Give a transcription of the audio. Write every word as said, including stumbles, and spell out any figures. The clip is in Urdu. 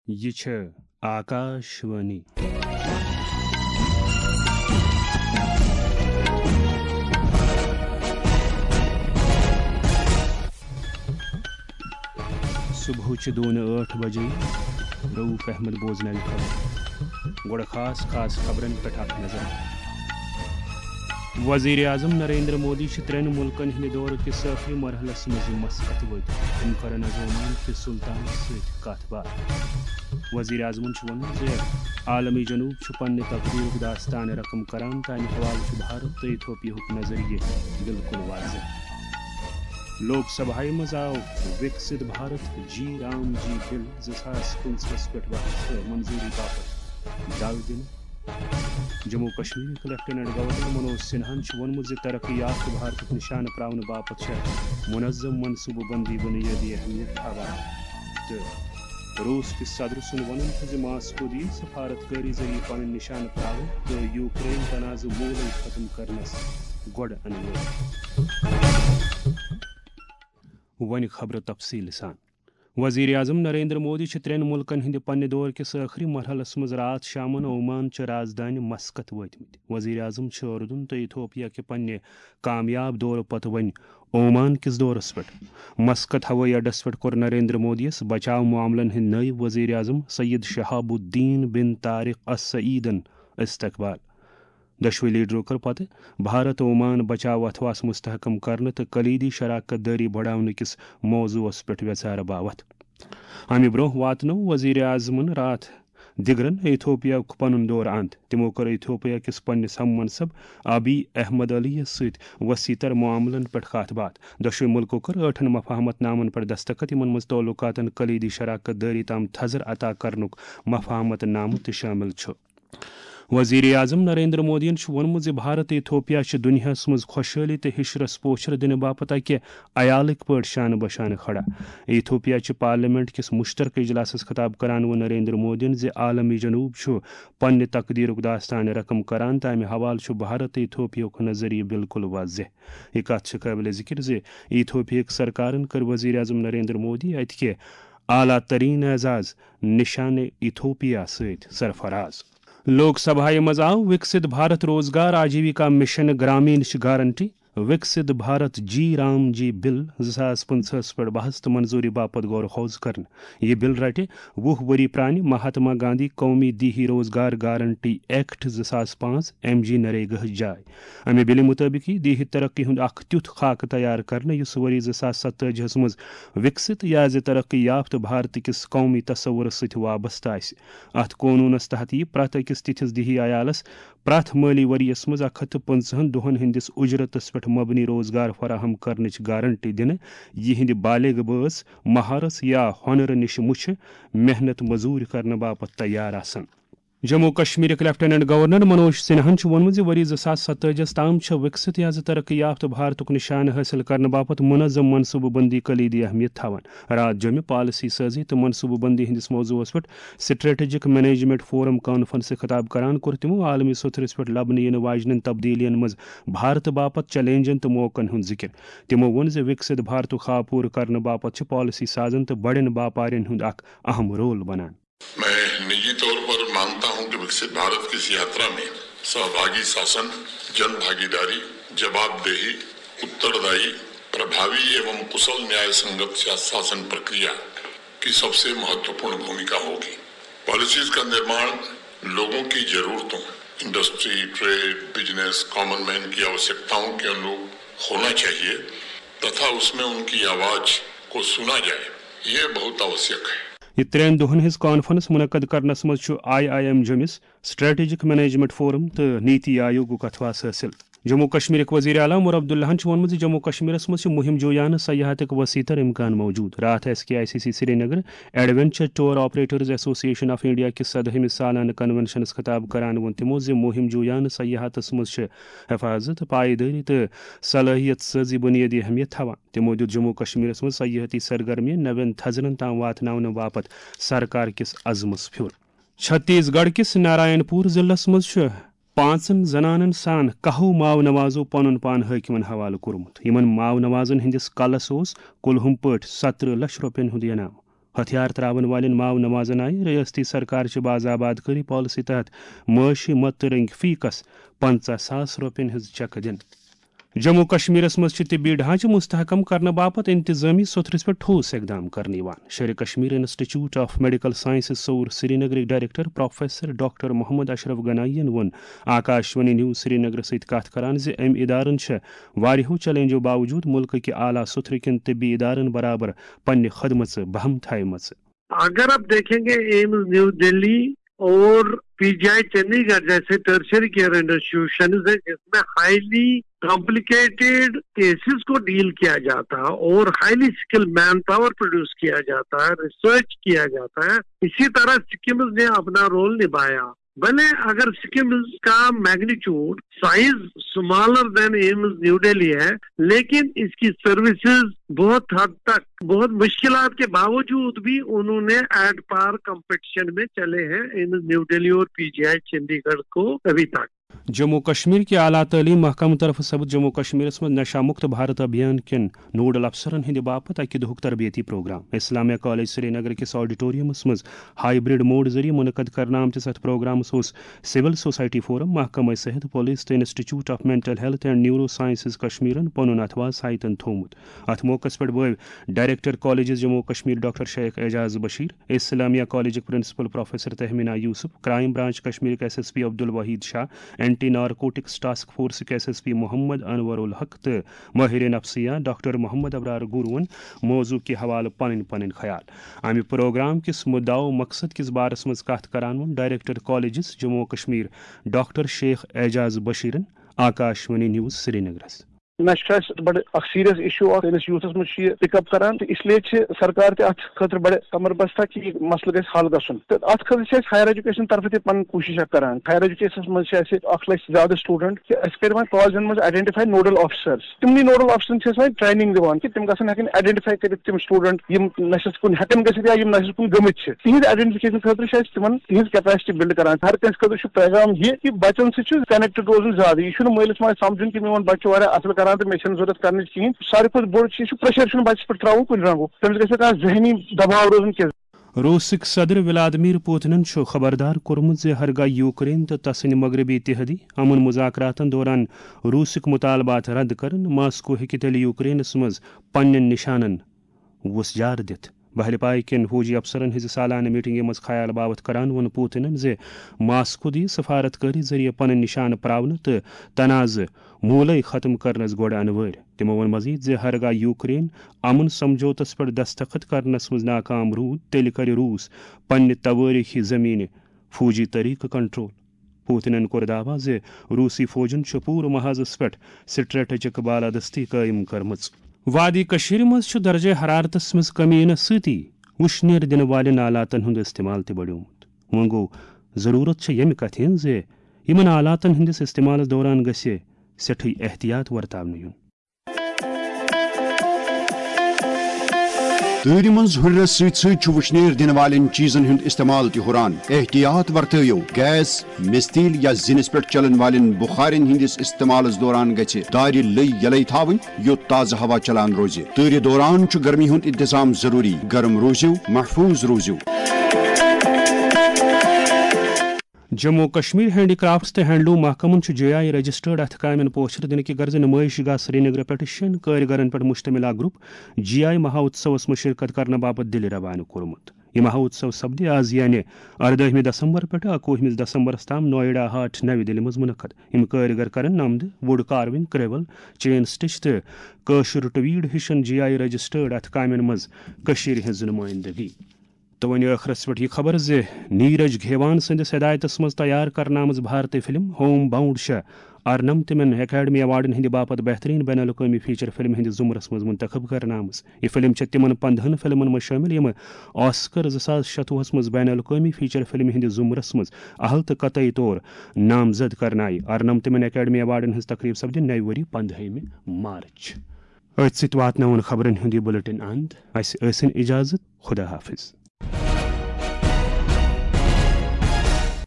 یہ چھ آکاشوانی صبح دون ٹھ بجے روف احمد بوزن خبر گوڑ خاص خاص خبرن پہ اخ نظر وزیر اعظم نریندر مودی ترین ملکن ہند دور کس آخری مرحلس مز مسقط وت تم کرن از عمان کس سلطان ست کت بات وزیر اعظمن ون عالمی جنوب پنہ تقدیر داستان رقم کران تمہ حوالہ بھارت تو ایتھوپیہ نظریہ بالکل واضح لوک سبھا مز آو Viksit Bharat G Ram G bill زاس پنچہس پہ منظوری باپت ڈل دن جموں کشمیر لیفٹیننٹ گورنر منوج سنہا وونمت ترقی یافتہ بھارت نشانہ تراؤن باپت منظم منصوبہ بندی بنیادی اہمیت تھاوان تو روس کس صدر سن ون ماسکو دی سفارت کاری ذریعہ پن نشانہ تراؤن تو یوکرین تنازع مول ختم کرنس گوڑ ان ون خبر تفصیل سان وزیر اعظم نریندر مودی ترین ملکن ہند پنہ دور کس آخری مرحلس مز رات شامن عمان چہ راجدانی مسقط وتمت وزیر اعظم اردن تو ایتھوپیا کہ پنہ کامیاب دور پتہ ون عمان کس دورس پہ مسقط ہوئی اڈس پہ کور نریندر مودیس بچاؤ معاملن ہند نئی وزیر اعظم سید شہاب الدین بن طارق السعیدن استقبال دشوی لیڈرو کر پتہ بھارت عمان بچاؤ اتواس مستحکم کرنے تو کلیدی شراکت داری بڑھانے کس موضوعس پہ ویچار باوت امہ برہ واتنو وزیر اعظمن رات دگرن ایتھوپیا پن دور اند تمو کر ایتھوپیا کس پنس ہم منصب ابی احمد علی ست وسیع تر معاملن پہ کت بات دشوی ملکو کر ٹھن مفاہمت نامن پر دستخط ان مز تعلقاتن کلیدی شراکت داری تام تھزر عطا کرنک مفاہمت نامہ تہ شامل چھ وزیر اعظم نریندر مودین وونمت بھارت ایتھوپیا دنیا مز خوشحالی تو ہشرس پوچھر دن باپت اکہ عیالک پٲٹھۍ شانہ بشانہ کھڑا ایتھوپیا پارلیمنٹ کس مشترکہ اجلاسس خطاب کران و نریندر مودین ز عالمی جنوب پنہ تقدیرک داستان رقم کران تمہ حوالہ بھارت ایتھوپیہ نظریہ بالکل واضح یہ کت قابل ذکر ز ایتھوپیا سرکارن کر وزیر اعظم نریندر مودی اتہ اعلیٰ ترین اعزاز نشانہ ایتھوپیا ست سرفراز لوک سبھا مز آو Viksit Bharat Rozgar Ajeevika mission Gramin guarantee Viksit Bharat G Ram G bill زاس پنچہس پہ بحث تو منظوری باپت غور خوض کرن یہ بل رٹہ وُہ وری پرانہ مہاتما گاندھی قومی دیہی روزگار گارنٹی ایکٹ زاس پانچ ایم جی نریگہ جائے امہ بل مطابق دیہی ترقی ہند اخ تیتھ خاکہ تیار کرنے اس وری زاس ستتجہس مز وکست یا ترقی یافتہ بھارت کس قومی تصور ست وابستہ آس ات قونونس تحت یہ پریت اکس تتھس دیہی عیالس پریت مالی وریس مز اکھ ہتھ پنچہن دہن ہندس اجرتس پہ مبنی روزگار فراہم کرنچ گارنٹی دن یہ ہند بالغ بٲژ مہارس یا ہنر نش مچھ محنت مزور کرنے باپت تیار آسان جموں کشمیر لیفٹیننٹ گورنر منوج سنہا وونمت وری زاس ستتجہس تام وکست یا ترقی یافتہ بھارتک نشانہ حاصل کرنے باپت منظم منصوبہ بندی کلیدی اہمیت تھاوان رات جمع پالسی سازی تو منصوبہ بندی ہندس موضوعس پہ سٹریٹجک مینجمنٹ فورم کانفرنس خطاب کران کور تمو عالمی ستھرس پہ لبنہ ین واجن تبدیلین مز بھارت باپت چیلنجن تو موقعن ہند ذکر تمو وون ز وکست بھارت خاپور کرنے باپت پالسی سازن تو بڑن باپارین ہند اخ اہم رول بنان میں نجی طور پر مانتا ہوں کہ وکست بھارت کی اس یاترا میں سہبھاگی شاسن جن بھاگیداری جواب دہی اتردائی پربھاوی ایوم کشل نیائے سنگت شاسن پرکریا کی سب سے مہتوپورن بھومکا ہوگی پالیسیز کا نرمان لوگوں کی ضرورتوں industry trade business common man کی آوشکتاؤں کے انوروپ ہونا چاہیے تتھا اس میں ان کی آواز کو سنا جائے یہ بہت آوشک ہے یہ ترین دہن ہز کانفرنس منعقد کرنس مز آئی آئی ایم جمس سٹریٹجک مینجمنٹ فورم تو نیتی آیوگ اتواس حاصل جموں کشمیر وزیر اعلیٰ عمر عبداللہ وونمت جموں کشمیرس مز مہم جویانہ سیاحت وسیع تر امکان موجود رات S K I C C Srinagar adventure tour operators association of India کس سدہمہ سالانہ کنونشنس خطاب کران وون تمو ز مہم جویانہ سیاحتس مز حفاظت پائیداری تو صلاحیت سازی بنیادی اہمیت تھاوان تمو دیت جموں کشمیرس مز سیاحتی سرگرمی نوین تھزرن تام واتناؤن باپت سرکار کس عزمس پھر چھتیس گڑھ کس نارائن پور ضلع مز پانچن زنانن سان کہو ماو نوازو پن پان حاکمن حوالہ کورمت یمن ماو نوازن ہندس کلس کلہم پٹ سترہ لچھ روپین ہند انعام ہتھیار تراون والن ماو نمازن آئی ریاستی سرکار چہ باز آبادکاری پالسی تحت معاشی مت رنگ فی کس پنچہ ساس روپین ہز چک دن جموں کشمیرس مز طبی ڈھانچہ مستحکم کرنے باپت انتظامی ستھرس پہ ٹھوس اقدام کرنے Sher Kashmir institute of medical sciences سور Srinagar director professor doctor Mohammad Ashraf Ganai وون آکاشوانی نیوز سری نگر ست کت کران زِ ام ادارن واریہو چیلنجو باوجود ملک کے اعلیٰ ستھر کن طبی ادارن برابر پنہ خدمت بہم تھائمژ. اگر آپ دیکھیں گے ایمز نیو دہلی اور پی جی آئی چنڈی گڑھ جیسے ٹرشری کیئر انسٹیٹیوشن ہے جس میں ہائیلی کمپلیکیٹڈ کیسز کو ڈیل کیا جاتا ہے اور highly skill manpower produce کیا جاتا ہے، ریسرچ کیا جاتا ہے، اسی طرح سکمز نے اپنا رول نبھایا. بھلے اگر سکمز کا magnitude size smaller than AIIMS New Delhi ہے، لیکن اس کی سروسز بہت حد تک بہت مشکلات کے باوجود بھی انہوں نے ایٹ پار کمپٹیشن میں چلے ہیں ایمز نیو دہلی اور پی جی آئی چنڈی گڑھ کو ابھی تک. جموں کشمیر کے اعلیٰ تعلیم محکمہ طرف سبز جموں کشمیر میں نشہ مکت بھارت ابھیان کن نوڈل افسرن ہند باپت اکہ دہک تربیتی programme Islamia college Srinagar کس آڈیٹوریمس مز ہائیبرڈ موڈ ذریعہ منعقد کرنا آمتس اتھ پروگرامس اس سول سوسائٹی فورم محکمہ صحت پولیس تو institute of mental health and neurosciences کشمیرن پن اتواز سائتن تھومت. ات موقع پہ بو director colleges Jammu Kashmir doctor Sheikh Aijaz Bashir, Islamia college principal professor Tahmina Yousuf, crime branch Kashmir S S P Abdul Wahid Shah, anti narcotics task force S S P Mohammad Anwar ul Haq تو ماہر نفسیہ ڈاکٹر محمد ابرار گورون موضوع کے حوالہ پن پن خیال. امہ پروگرام کس مدعو مقصد کس بارس مز کت کران director colleges Jammu Kashmir doctor Sheikh Aijaz بشیرن Akashvani news سری نگرس. نشہ بڑے اخ سیریس ایشو سانس یوتھس مجھ پک اپ کران تو اس لیے سرکار تہ ات خاطر بڑے کمر بستہ کہ یہ مسئلہ گھس حل گھن تو ات خاطر ہائر ایجوکیشن طرف تہ پن کوشش کران. ہائر ایجوکیشن مجھ اخ لچھ زیادہ سٹوڈنٹ کہ اس کر وۄنۍ کالجن مجھ آئیڈینٹیفائی نوڈل آفیسرس. تمنی نوڈل آفیسرن وۄنۍ ٹریننگ دِوان کہ تم گژھن ہیکن آئیڈینٹیفائی کٔرِتھ تم سٹوڈنٹ یم نشس کن ہیکن گژھِتھ یا یم نشس کن گٔمٕتۍ چھِ. تہنٛدِ آئیڈینٹیفکیشن خاطر تمن تہنٛز کیپیسٹی بلڈ کران. ہر کٲنٛسہِ خٲطرٕ چھُ پیغام یہ کہ بچن سۭتۍ کنیکٹڈ روزُن زیادٕ. یہ چھُنہٕ مٲلِس ماجہِ سمجھُن کہ میون بچہ چھُ واریاہ اصل کران تہٕ مےٚ چھنہٕ ضرورت کرنٕچ کہین. ساروی کھۄتہٕ بوٚڑ چیٖز چھُ پریشر چھُنہٕ بچس پٮ۪ٹھ تراوُن کُنہِ رنگُک. تٔمِس گژھِ کانٛہہ ذہنی دباو روزُن کینٛہہ. روسک صدر ولادیمیر پوتنن خبردار کورمت زِ ہرگاہ یوکرین تو تسند مغربی تحدی امن مذاکراتن دوران روسک مطالبات رد کرن ماسکو ہیکہ تیل یوکرینس مز پنن نشانن وسجار دت. بہل پائی کن فوجی افسرن ہز سالانہ میٹنگ مز خیال باوت کران ون پوتنن زِ ماسکو دی سفارت کاری ذریعہ پن نشان پراون تو تنازع مولے ختم کرنس گوڑ انور. تمو ون مزید زِ ہرگاہ یوکرین امن سمجھوتس پہ دستخط کرنس مز ناکام رود تیل کر روس پنہ توٲریخی زمین فوجی طریقہ کنٹرول. پوتنن کور دعویٰ زِ روسی فوجن پور محاذس پہ سٹریٹجک بالادستی قائم کرمژ. وادی کشیر مز درجہ حرارتس مز کمی ینس ستی وشنیر دن والن آلاتن ہند استعمال تہ بڑیومت. وۄنۍ گوٚو ضرورت یمہ کتھ ہن زِ یمن آلاتن ہندس استعمالس دوران گژھِ سٹھٕے احتیاط ورتاونہٕ یُن. تۭرِ منٛز ہُرنس سۭتۍ سۭتۍ چھُ وٕشنیر دِنہٕ والٮ۪ن چیٖزن ہُنٛد استعمال تہِ ہُران. احتیاط ورتٲیِو. گیس، مستیل یا زِنِس پٮ۪ٹھ چلن والٮ۪ن بُخارٮ۪ن ہٕنٛدِس استعمالس دوران گژھِ دارِ لٔے یلے تھاوٕنۍ یوٚت تازٕ ہوا چلان روزِ. تۭرِ دوران چھُ گرمی ہُنٛد انتظام ضروٗری. گرم روٗزِو، محفوٗظ روٗزِو. جموں کشمیر ہینڈی کرافٹس تو ہینڈلوم محکمن جے آئی رجسٹرڈ اتھ کامین پوچھر دن کہ غرض نمائش گاہ سری نگر پہ شین کارگرن پہ مشتمل گروپ جی آئی مہاوتسوس میں شرکت کرنے باپت دل روانہ کورمت. یہ مہاوتسو سپدِ آز یعنی اردہمہ دسمبر پہ اکوہمہ دسمبرس تام نوئیڈا ہاٹ نو دہلی مز منعقد. یم کارگر کرن namda, wood carving, crewel, chain stitch تو کٲشُر ٹویڈ ہشن جی آئی رجسٹرڈ اتھ کامین مز کشیر ہز نمائندگی. تو ون ٲخرس پہ یہ خبر زِ نیرج گھیوان سندس ہدایتس مز تیار کرنہ آمژ بھارتی فلم ہوم باؤنڈ شے ارنم تمن اکیڈمی ایوارڈن ہند باپت بہترین بین الاقوامی فیچر فلم ہندس زمرس مز منتخب کرنہ آمژ. یہ فلم چھ تمن پندہن فلمن مز شامل یم آسکر زٕ ساس شتوہس مز بین الاقوامی فیچر فلم ہندس زمرس مز اہل تو قطعی طور نامزد کرنہ آئی. ارنم تمن اکیڈمی ایوارڈن ہز تقریب سپدِ نوِ ؤری پندہمہ مارچ. ات سۭتۍ واتناون خبرن ہُنٛد یہِ بُلٹن اند. اسہِ ٲسِن اجازت. خدا حافظ.